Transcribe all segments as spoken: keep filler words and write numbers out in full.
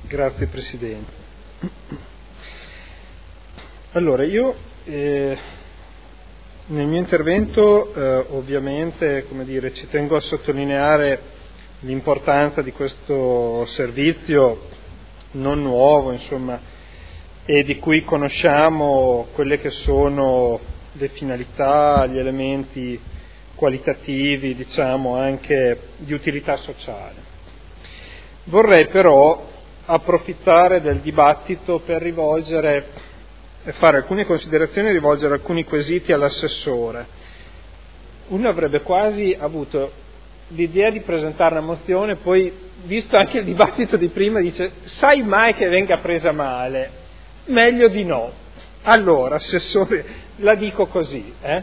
Grazie Presidente. Allora, io eh, nel mio intervento eh, ovviamente, come dire, ci tengo a sottolineare l'importanza di questo servizio non nuovo, insomma, e di cui conosciamo quelle che sono le finalità, gli elementi qualitativi, diciamo anche di utilità sociale. Vorrei però approfittare del dibattito per rivolgere e fare alcune considerazioni e rivolgere alcuni quesiti all'assessore. Uno avrebbe quasi avuto l'idea di presentare una mozione, poi visto anche il dibattito di prima dice sai mai che venga presa male? Meglio di no. Allora, assessore, la dico così, eh?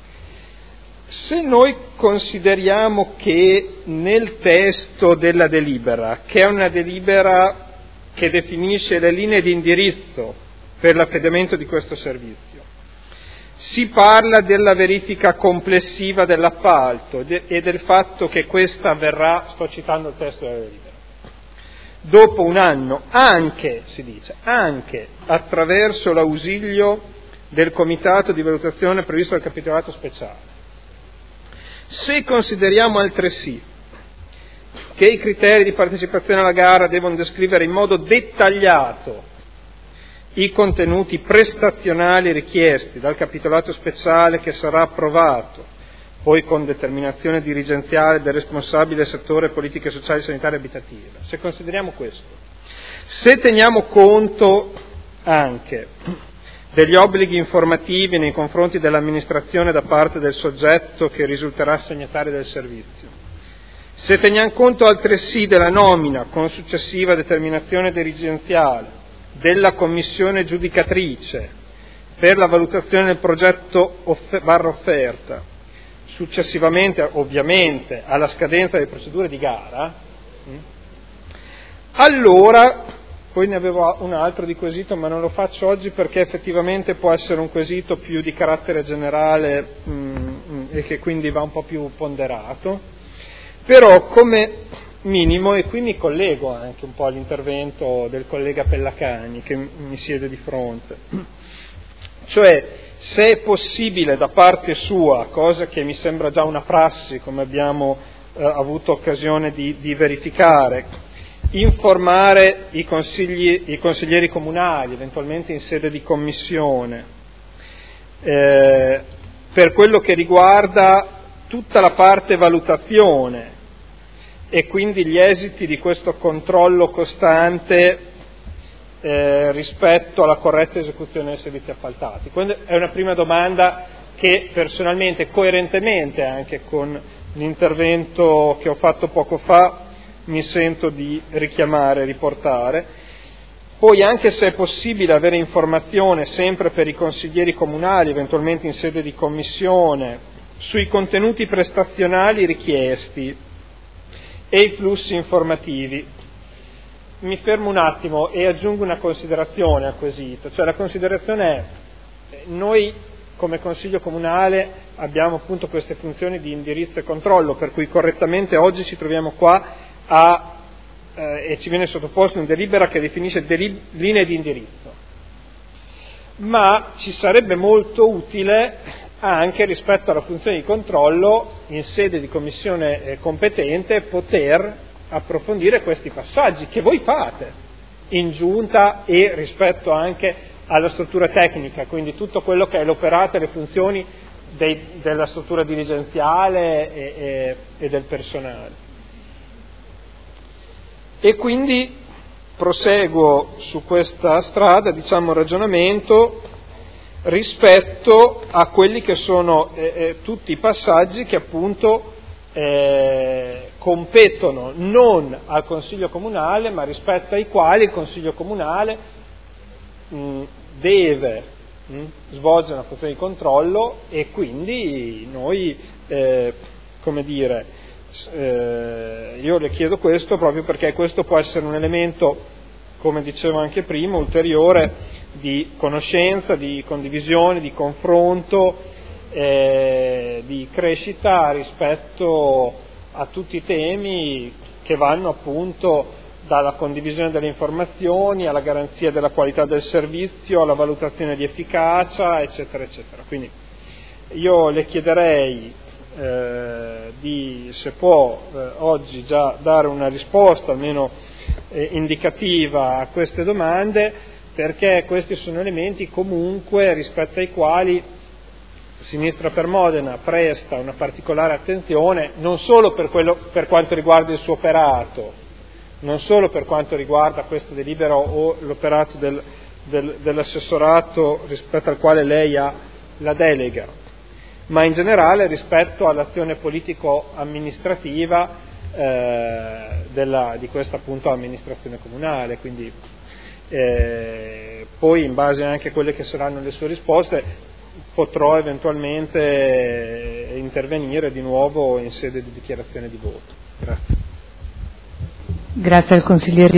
Se noi consideriamo che nel testo della delibera, che è una delibera che definisce le linee di indirizzo per l'affidamento di questo servizio, si parla della verifica complessiva dell'appalto e del fatto che questa avverrà, sto citando il testo della delibera, dopo un anno, anche, si dice, anche attraverso l'ausilio del comitato di valutazione previsto dal capitolato speciale. Se consideriamo altresì che i criteri di partecipazione alla gara devono descrivere in modo dettagliato i contenuti prestazionali richiesti dal capitolato speciale che sarà approvato, poi con determinazione dirigenziale del responsabile settore politiche sociali, sanitarie e abitative. Se consideriamo questo, se teniamo conto anche degli obblighi informativi nei confronti dell'amministrazione da parte del soggetto che risulterà assegnatario del servizio, se teniamo conto altresì della nomina con successiva determinazione dirigenziale della commissione giudicatrice per la valutazione del progetto off- barra offerta, successivamente ovviamente alla scadenza delle procedure di gara, mh, allora, poi ne avevo un altro di quesito ma non lo faccio oggi perché effettivamente può essere un quesito più di carattere generale mh, mh, e che quindi va un po' più ponderato, però come minimo, e qui mi collego anche un po' all'intervento del collega Pellacani che mi siede di fronte, cioè se è possibile da parte sua, cosa che mi sembra già una prassi come abbiamo eh, avuto occasione di, di verificare, informare i, consigli, i consiglieri comunali, eventualmente in sede di commissione, eh, per quello che riguarda tutta la parte valutazione e quindi gli esiti di questo controllo costante eh, rispetto alla corretta esecuzione dei servizi appaltati. Quindi è una prima domanda che personalmente, coerentemente anche con l'intervento che ho fatto poco fa, mi sento di richiamare, riportare. Poi anche se è possibile avere informazione sempre per i consiglieri comunali, eventualmente in sede di commissione, sui contenuti prestazionali richiesti e i flussi informativi. Mi fermo un attimo e aggiungo una considerazione al quesito, cioè la considerazione è noi come Consiglio Comunale abbiamo appunto queste funzioni di indirizzo e controllo, per cui correttamente oggi ci troviamo qua a, eh, e ci viene sottoposto un delibera che definisce delib- linee di indirizzo, ma ci sarebbe molto utile anche rispetto alla funzione di controllo in sede di commissione eh, competente poter approfondire questi passaggi che voi fate in giunta e rispetto anche alla struttura tecnica, quindi tutto quello che è l'operato e le funzioni dei, della struttura dirigenziale e, e, e del personale. E quindi proseguo su questa strada, diciamo, ragionamento rispetto a quelli che sono eh, eh, tutti i passaggi che appunto eh, competono non al Consiglio Comunale, ma rispetto ai quali il Consiglio Comunale mh, deve mh, svolgere una funzione di controllo e quindi noi, eh, come dire, eh, io le chiedo questo proprio perché questo può essere un elemento, come dicevo anche prima, ulteriore di conoscenza, di condivisione, di confronto, eh, di crescita rispetto a tutti i temi che vanno appunto dalla condivisione delle informazioni alla garanzia della qualità del servizio, alla valutazione di efficacia, eccetera, eccetera. Quindi io le chiederei eh, di, se può, eh, oggi già dare una risposta almeno eh, indicativa a queste domande, perché questi sono elementi comunque rispetto ai quali Sinistra per Modena presta una particolare attenzione, non solo per, quello, per quanto riguarda il suo operato, non solo per quanto riguarda questo delibero o l'operato del, del, dell'assessorato rispetto al quale lei ha la delega, ma in generale rispetto all'azione politico-amministrativa eh, della, di questa appunto amministrazione comunale. Quindi eh, poi in base anche a quelle che saranno le sue risposte potrò eventualmente intervenire di nuovo in sede di dichiarazione di voto. Grazie. Grazie al consigliere